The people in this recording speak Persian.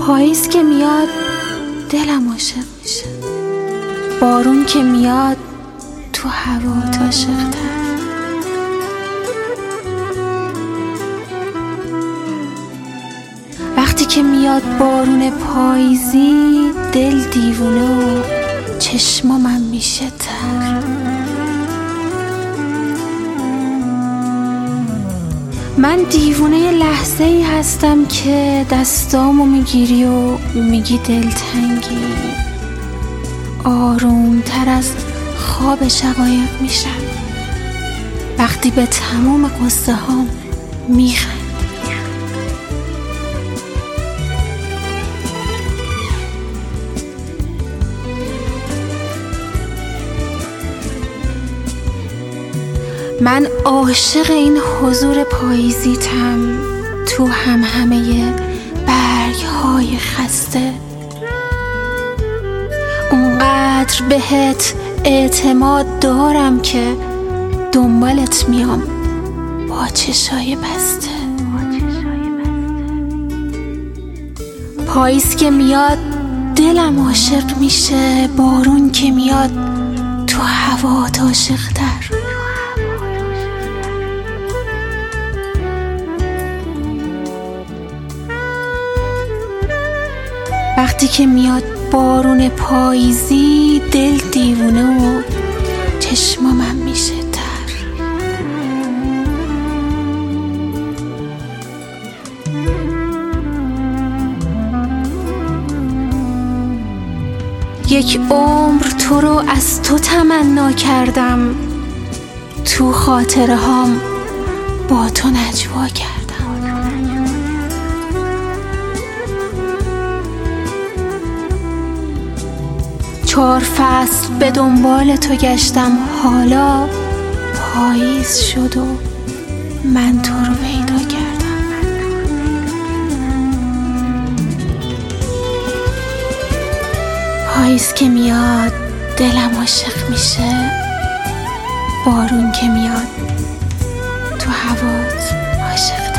پاییز که میاد دلم عاشق میشه، بارون که میاد تو هوات عاشق‌تر. وقتی که میاد بارون پاییزی دل دیوونه و چشمام میشه تر. من دیوونه لحظه ای هستم که دستامو میگیری و میگی دلتنگی. آرومتر از خواب شقایق میشم وقتی به تمام قصه هام میخندی. من عاشق این حضور پاییزیتم تو همه برگ‌های خسته. اونقدر بهت اعتماد دارم که دنبالت میام با چشای بسته. پاییز که میاد دلم عاشق میشه، بارون که میاد تو هوات عاشق‌تر. وقتی که میاد بارون پاییزی دل دیوونه و چشمام میشه تر. یک عمر تو رو از تو تمنا کردم، تو خاطره هام با تو نجوا کردم. چهار فصل به دنبال تو گشتم، حالا پاییز شد و من تو رو پیدا کردم. پاییز که میاد دلم عاشق میشه، بارون که میاد تو هوات عاشق.